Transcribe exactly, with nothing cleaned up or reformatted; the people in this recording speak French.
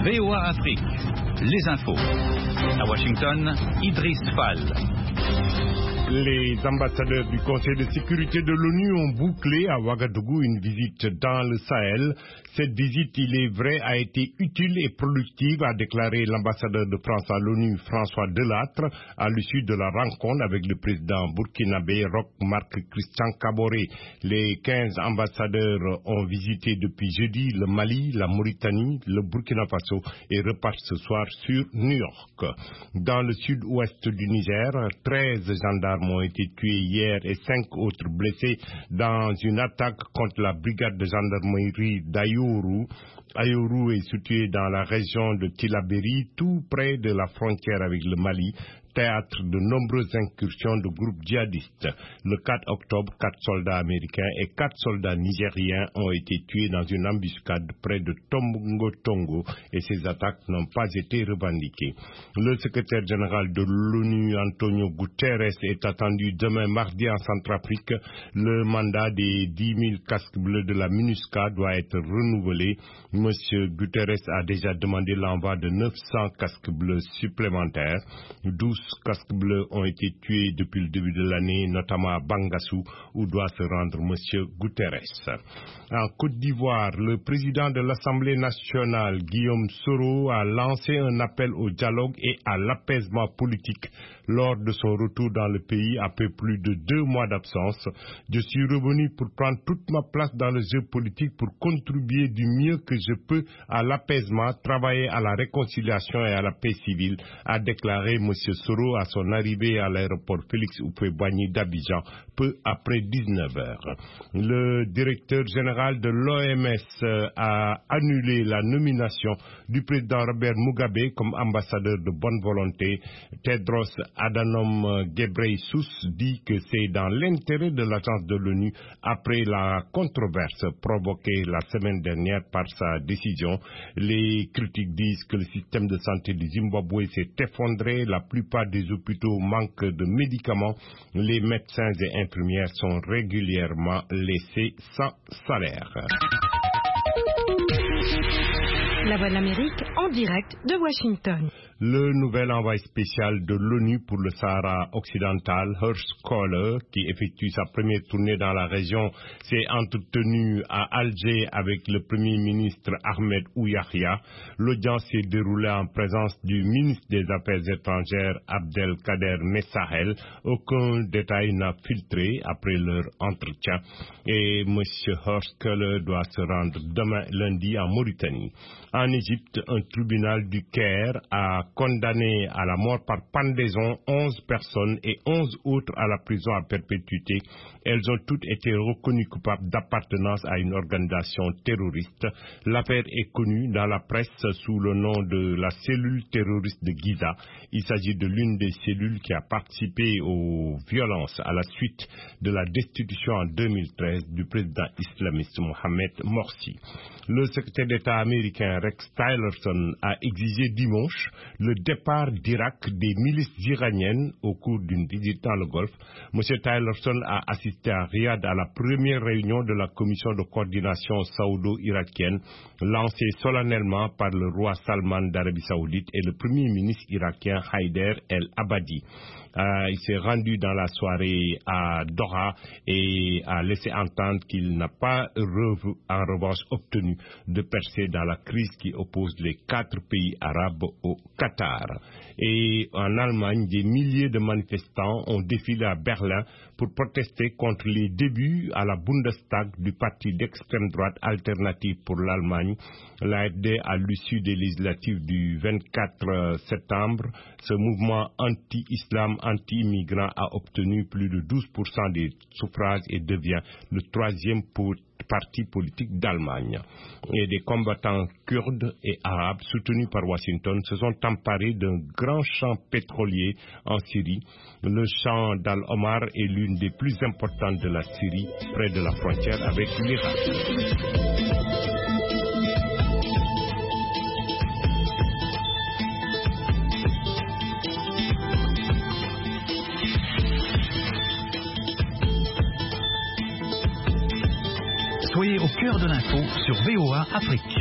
V O A Afrique, les infos. À Washington, Idriss Fall. Les ambassadeurs du Conseil de sécurité de l'ONU ont bouclé à Ouagadougou une visite dans le Sahel. Cette visite, il est vrai, a été utile et productive, a déclaré l'ambassadeur de France à l'ONU, François Delattre, à l'issue de la rencontre avec le président burkinabé Roch Marc Christian Kaboré. Les quinze ambassadeurs ont visité depuis jeudi le Mali, la Mauritanie, le Burkina Faso et repartent ce soir sur New York. Dans le sud-ouest du Niger, treize gendarmes ont été tués hier et cinq autres blessés dans une attaque contre la brigade de gendarmerie d'Ayoru. Ayoru est situé dans la région de Tillabéri, tout près de la frontière avec le Mali, théâtre de nombreuses incursions de groupes djihadistes. Le quatre octobre, quatre soldats américains et quatre soldats nigériens ont été tués dans une embuscade près de Tombongo Tongo et ces attaques n'ont pas été revendiquées. Le secrétaire général de l'ONU, Antonio Guterres, est attendu demain mardi en Centrafrique. Le mandat des dix mille casques bleus de la MINUSCA doit être renouvelé. Monsieur Guterres a déjà demandé l'envoi de neuf cents casques bleus supplémentaires. douze casques bleus ont été tués depuis le début de l'année, notamment à Bangassou, où doit se rendre M. Guterres. En Côte d'Ivoire, le président de l'Assemblée nationale, Guillaume Soro, a lancé un appel au dialogue et à l'apaisement politique lors de son retour dans le pays après plus de deux mois d'absence. Je suis revenu pour prendre toute ma place dans le jeu politique pour contribuer du mieux que je peux à l'apaisement, travailler à la réconciliation et à la paix civile, a déclaré M. Soro à son arrivée à l'aéroport Félix Houphouët-Boigny d'Abidjan, peu après dix-neuf heures. Le directeur général de l'O M S a annulé la nomination du président Robert Mugabe comme ambassadeur de bonne volonté. Tedros Adhanom Ghebreyesus dit que c'est dans l'intérêt de l'agence de l'ONU après la controverse provoquée la semaine dernière par sa décision. Les critiques disent que le système de santé du Zimbabwe s'est effondré, la plupart des hôpitaux manquent de médicaments, les médecins et infirmières sont régulièrement laissés sans salaire. La Voix de l'Amérique en direct de Washington. Le nouvel envoyé spécial de l'ONU pour le Sahara occidental, Hersh Kohler, qui effectue sa première tournée dans la région, s'est entretenu à Alger avec le Premier ministre Ahmed Ouyahia. L'audience s'est déroulée en présence du ministre des Affaires étrangères Abdelkader Messahel. Aucun détail n'a filtré après leur entretien. Et M. Hersh Kohler doit se rendre demain lundi en Mauritanie. En Égypte, un tribunal du Caire a condamné à la mort par pendaison onze personnes et onze autres à la prison à perpétuité. Elles ont toutes été reconnues coupables d'appartenance à une organisation terroriste. L'affaire est connue dans la presse sous le nom de la cellule terroriste de Giza. Il s'agit de l'une des cellules qui a participé aux violences à la suite de la destitution en deux mille treize du président islamiste Mohamed Morsi. Le secrétaire d'État américain Rex Tillerson a exigé dimanche le départ d'Irak des milices iraniennes au cours d'une visite dans le Golfe. M. Tillerson a assisté à Riyad à la première réunion de la commission de coordination saoudo-irakienne lancée solennellement par le roi Salman d'Arabie Saoudite et le premier ministre irakien Haider el-Abadi. Euh, il s'est rendu dans la soirée à Doha et a laissé entendre qu'il n'a pas en revanche obtenu de percer dans la crise qui oppose les quatre pays arabes au Qatar. Et en Allemagne, des milliers de manifestants ont défilé à Berlin pour protester contre les débuts à la Bundestag du parti d'extrême droite Alternative pour l'Allemagne. L'A F D, à l'issue des législatives du vingt-quatre septembre, ce mouvement anti-islam, anti-immigrant a obtenu plus de douze pour cent des suffrages et devient le troisième parti politique d'Allemagne. Et des combattants kurdes et arabes soutenus par Washington se sont emparés d'un grand champ pétrolier en Syrie. Le champ d'Al-Omar est l'une des plus importantes de la Syrie, près de la frontière avec l'Irak. Soyez au cœur de l'info sur V O A Afrique.